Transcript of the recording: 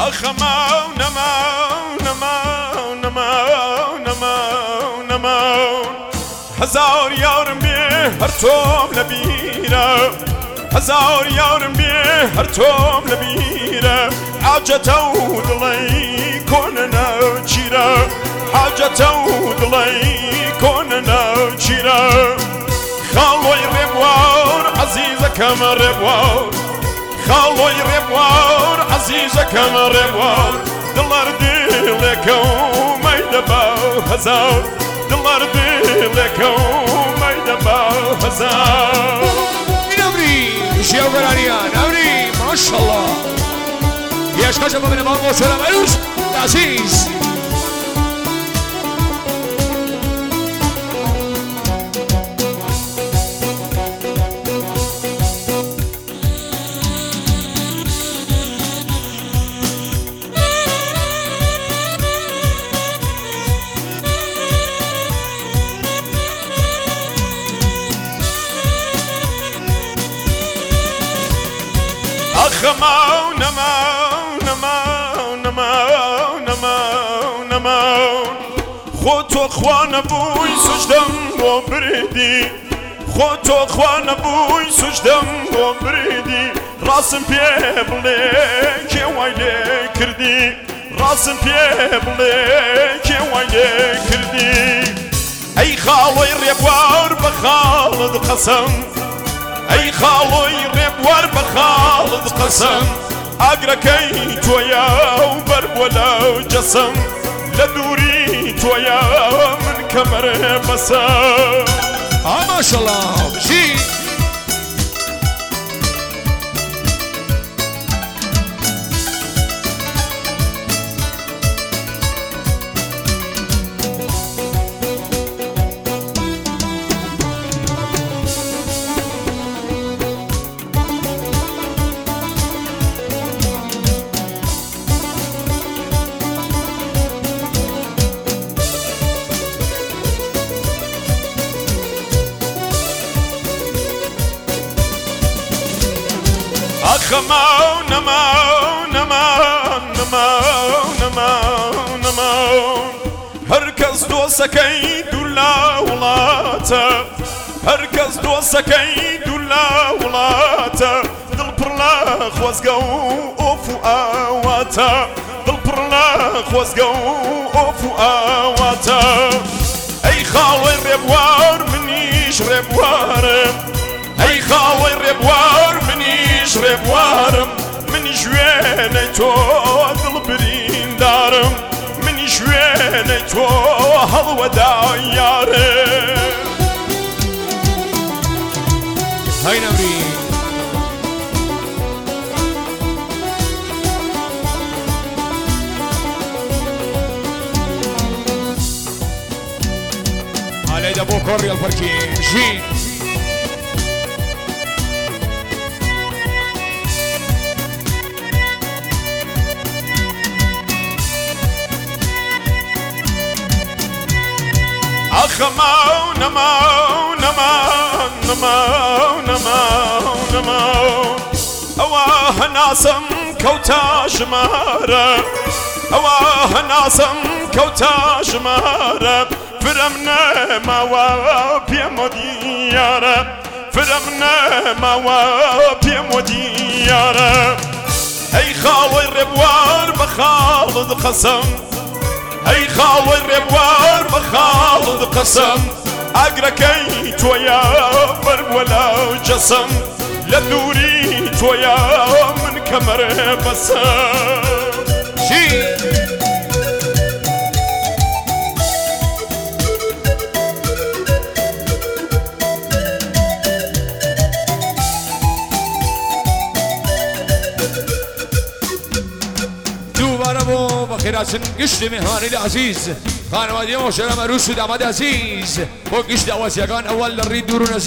أخمو نمو نمو نمو نمو نمو هزار يارم بيه هرتوم لبيرة هزار يارم بيه هرتوم لبيرة حاجة ودلي كوننا وشيرة حاجة ودلي كوننا وشيرة خالوي ربوار عزيزة كما ربوار خالوي ربوار عزيزة كما ربوار دلار دلك وما يدباو هزار دلار دلك وما يدباو هزار نمري شيو قرانيان نمري ما شاء الله يا شكاشة من امام وشرم عروس عزيز أخمو نمو نمو نمو نمو نمو خوتو اخوان بوي سجدم وبردي خوتو اخوان بوي سجدم وبردي راسم بيبليك ويلي كردي راسم بيبليك ويلي كردي أي خالوي ريبوار بخالد قسم أي خالوي ريبوار بخالد قسم أقركي تويا وبرب ولا جسم لدوري تويا من كمر بسم ما شاء الله بشي أخمو نمو نمو نمو نمو نمو هركز دوسكي دولا ولاتا هركز دوسكي دولا ولاتا دل برلا خوزقو أوفو آواتا دل برلا خوزقو أوفو آواتا أي خالوي ريبوار منيش ريبوارم أي خالوي ريبوار منيش ريبوارم من جوين تو دل برين دارم من جوين تو هلو دايارم هاي نمري علي دابو كوريا الفركين جين أخمو نمو نمو نمو نمو نمو أواه ناسم كوتا جمارة أواه ناسم كوتا جمارة فرمنا ما وابي مديارة فرمنا ما وابي مديارة أي خالوي ربوار بخالد قسم أي خالوي ربوار بخالد قسم أقركي تويا برب ولا جسم لدوري تويا من كمر بسم شي خيراتن قشت مهاني العزيز خانوادي وشرم روس ودعماد عزيز وقشت أواسيقان أول نريد دورنا